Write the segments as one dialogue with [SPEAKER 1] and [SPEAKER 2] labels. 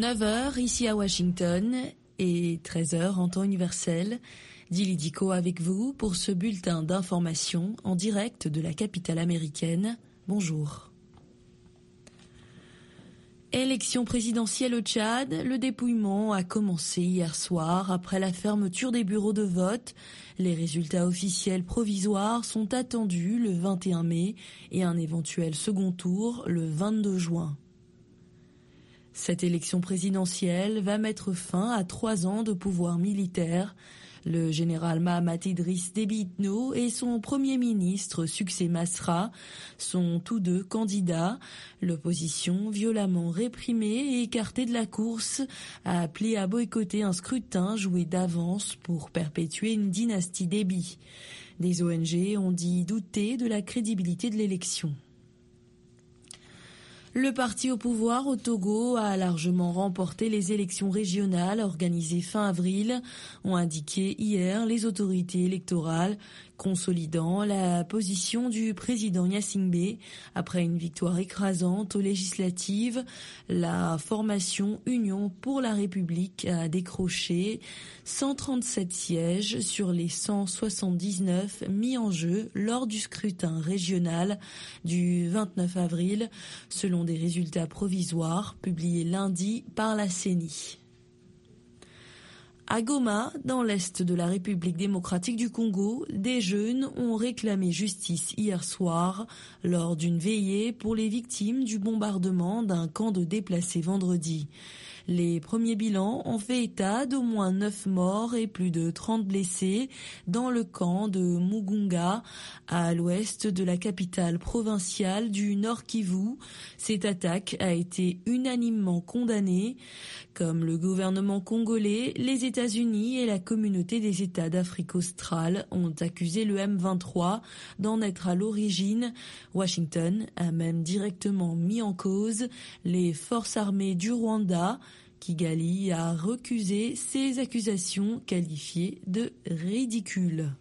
[SPEAKER 1] 9h ici à Washington et 13h en temps universel. Dili Diko avec vous pour ce bulletin d'information en direct de la capitale américaine. Bonjour. Élection présidentielle au Tchad, le dépouillement a commencé hier soir après la fermeture des bureaux de vote. Les résultats officiels provisoires sont attendus le 21 mai et un éventuel second tour le 22 juin. Cette élection présidentielle va mettre fin à 3 ans de pouvoir militaire. Le général Mahamat Idriss Déby Itno et son premier ministre Succès Masra sont tous deux candidats. L'opposition, violemment réprimée et écartée de la course, a appelé à boycotter un scrutin joué d'avance pour perpétuer une dynastie Déby. Des ONG ont dit douter de la crédibilité de l'élection. Le parti au pouvoir au Togo a largement remporté les élections régionales organisées fin avril, ont indiqué hier les autorités électorales, consolidant la position du président Gnassingbé. Après une victoire écrasante aux législatives, la formation Union pour la République a décroché 137 sièges sur les 179 mis en jeu lors du scrutin régional du 29 avril, selon des résultats provisoires publiés lundi par la CENI. À Goma, dans l'est de la République démocratique du Congo, des jeunes ont réclamé justice hier soir lors d'une veillée pour les victimes du bombardement d'un camp de déplacés vendredi. Les premiers bilans ont fait état d'au moins 9 morts et plus de 30 blessés dans le camp de Mugunga, à l'ouest de la capitale provinciale du Nord Kivu. Cette attaque a été unanimement condamnée. Comme le gouvernement congolais, les États-Unis et la communauté des États d'Afrique australe ont accusé le M23 d'en être à l'origine. Washington a même directement mis en cause les forces armées du Rwanda. Kigali a recusé ces accusations qualifiées de ridicules.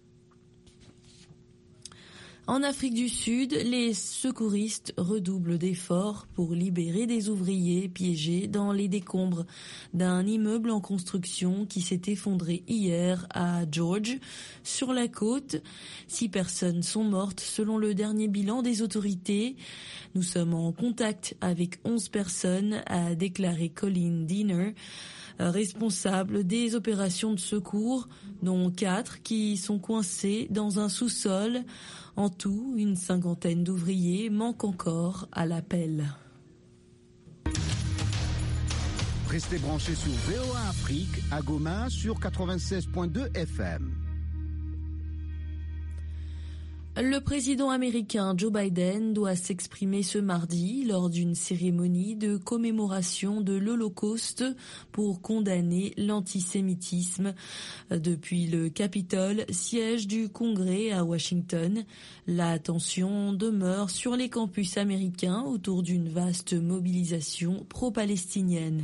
[SPEAKER 1] En Afrique du Sud, les secouristes redoublent d'efforts pour libérer des ouvriers piégés dans les décombres d'un immeuble en construction qui s'est effondré hier à George, sur la côte. 6 personnes sont mortes selon le dernier bilan des autorités. Nous sommes en contact avec 11 personnes, a déclaré Colin Diener, responsable des opérations de secours, dont 4 qui sont coincés dans un sous-sol. En tout, une 50aine d'ouvriers manquent encore à l'appel.
[SPEAKER 2] Restez branchés sur VOA Afrique à Goma sur 96.2 FM.
[SPEAKER 1] Le président américain Joe Biden doit s'exprimer ce mardi lors d'une cérémonie de commémoration de l'Holocauste pour condamner l'antisémitisme. Depuis le Capitole, siège du Congrès à Washington, la tension demeure sur les campus américains autour d'une vaste mobilisation pro-palestinienne.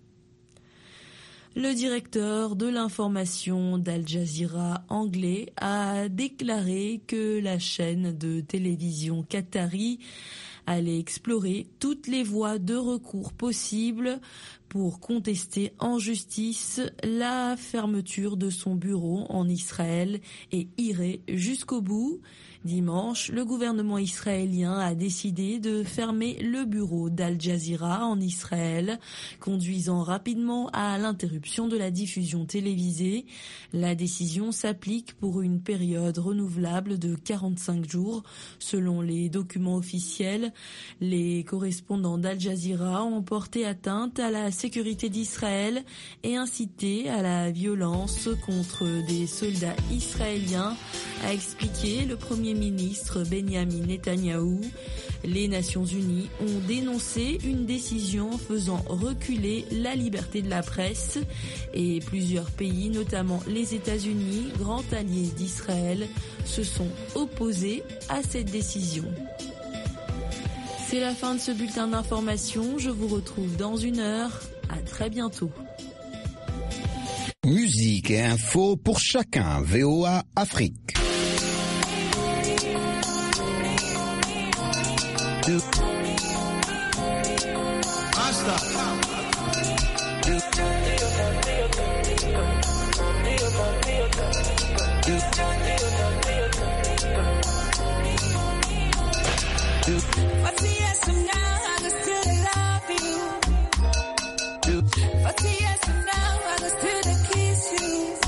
[SPEAKER 1] Le directeur de l'information d'Al Jazeera anglais a déclaré que la chaîne de télévision qatari allait explorer toutes les voies de recours possibles pour contester en justice la fermeture de son bureau en Israël et irait jusqu'au bout. Dimanche, le gouvernement israélien a décidé de fermer le bureau d'Al Jazeera en Israël, conduisant rapidement à l'interruption de la diffusion télévisée. La décision s'applique pour une période renouvelable de 45 jours. Selon les documents officiels, les correspondants d'Al Jazeera ont porté atteinte à la sécurité d'Israël et incité à la violence contre des soldats israéliens, a expliqué le Premier ministre Benjamin Netanyahou. Les Nations Unies ont dénoncé une décision faisant reculer la liberté de la presse et plusieurs pays, notamment les États-Unis, grand allié d'Israël, se sont opposés à cette décision. C'est la fin de ce bulletin d'information. Je vous retrouve dans 1 heure. À très bientôt.
[SPEAKER 2] Musique et info pour chacun. VOA Afrique. Rasta.
[SPEAKER 3] 40 years from now, I can still love you. 40 years from now, I can still kiss you.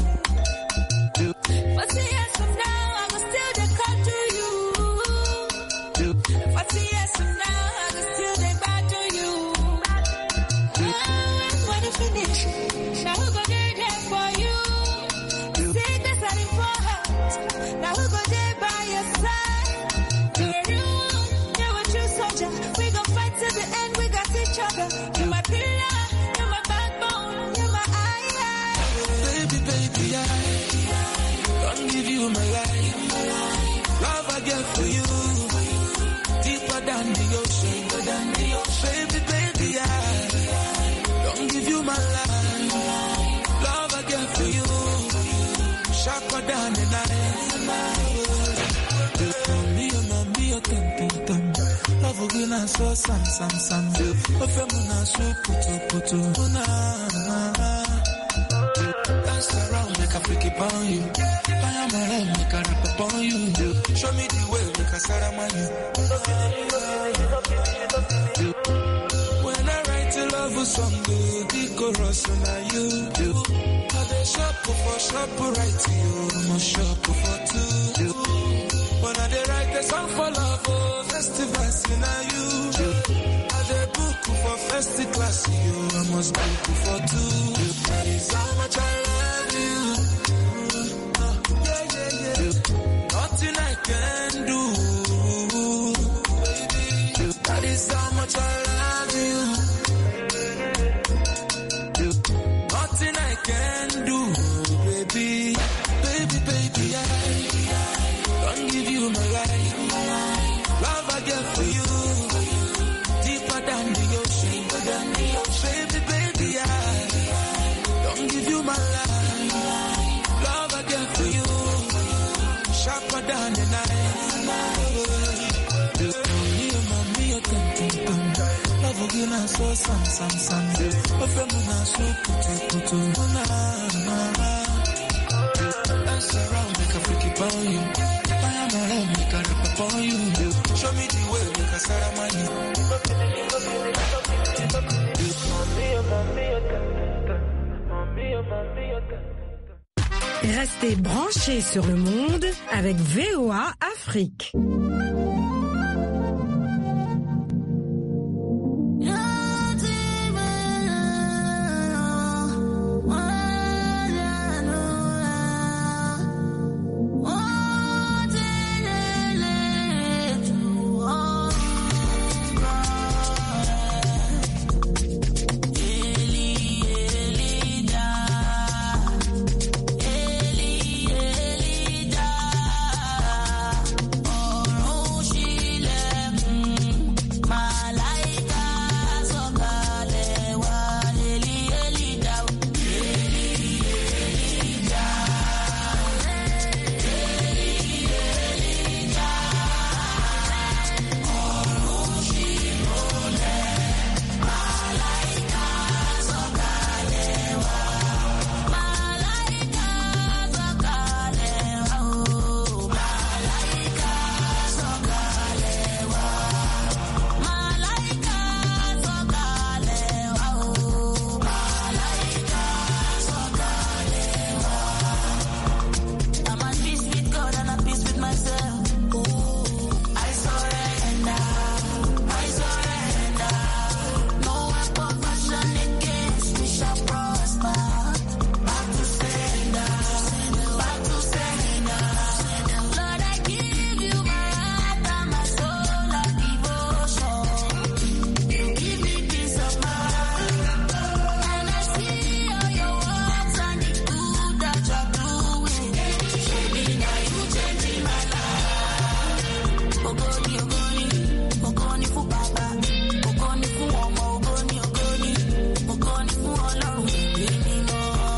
[SPEAKER 3] 40 years from now, I can still come to you. 40 years from now, I can still back to you. When you finish, now who gon' get there for you? Sickness and important, now who gon' there by your side? You're a true soldier, we gon' fight till the end, we got each other. You're my pillar, you're my backbone, you're my eye.
[SPEAKER 4] Baby, baby, I don't give you my life. Love I get for you, deeper than the ocean. Baby, baby, I don't give you my life. Love I get for you, sharper than the knife. Me, oh, tem. Love again, I saw some. Ofemuna so puto. Dance around, make a freaky upon you. I am around, make a rap upon you. Show me the way, make a saramani. When I write a love song, the chorus on you. I dey shop for right to you. I'm shop for two. When I dey write a song for love, festivals in you. I dey book for festive class, you. I must book for two. That is how much I love you. Yeah. Nothing I can do. That is how much I love you. Nothing I can do, baby. Baby, I don't give you my life. Love I get for you, deeper than the ocean. Baby, I don't give you my life. Love I get for you, sharper than the knife. Me, oh, tem. Love again, I saw some. Ofemuna so puto. Dance around, make a freaky upon you. I am around, make a rap upon you. Show me the way, make a saramani.
[SPEAKER 5] Restez branchés sur le monde avec VOA Afrique.